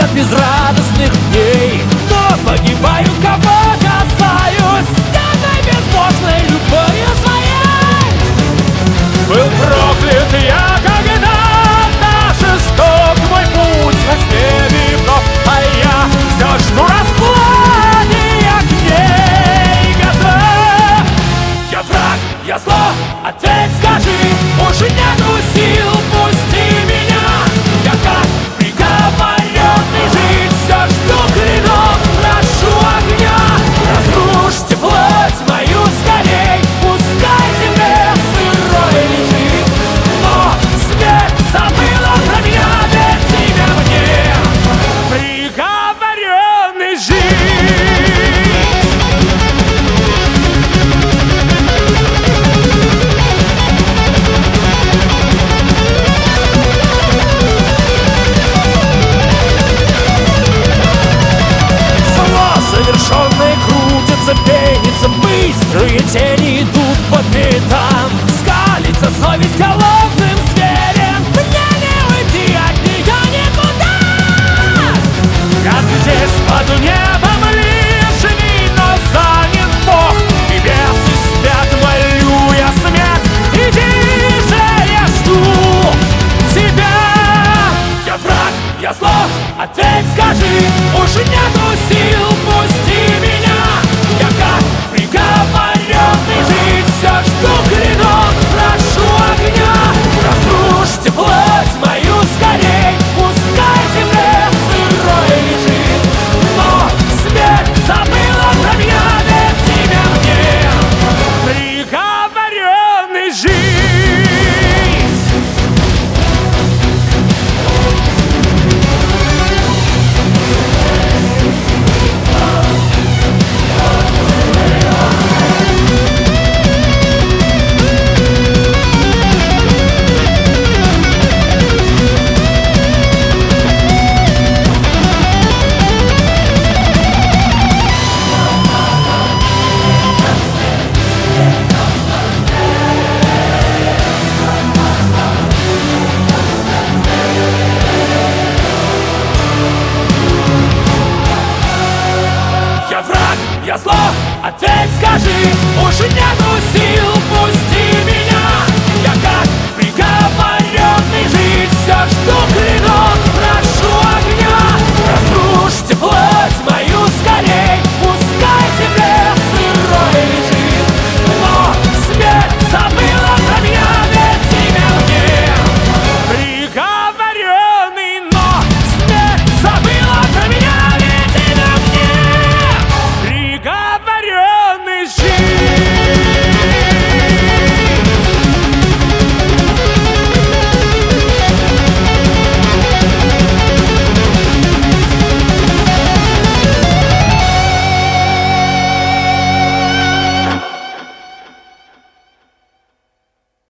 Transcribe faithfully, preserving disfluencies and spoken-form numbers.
от безрадостных дней. Но погибаю, кого касаюсь, стеной безбожной любовью своей. Был проклят я когда-то, жесток мой путь во тьме веков, а я все жду расплаты, я к ней готов. Я враг, я зло, ответь, скажи, уже нету сил, пусти меня. Я как приговоренный жить, все жду клинок, прошу огня. Разрушьте плоть мою скорей, пускай тебе сырой лежит. Но смерть забыла про меня, ведь имя мне приговоренный жить. Совершенные крутятся, пенятся, быстрые тени идут по пятам. Скалится совесть, голова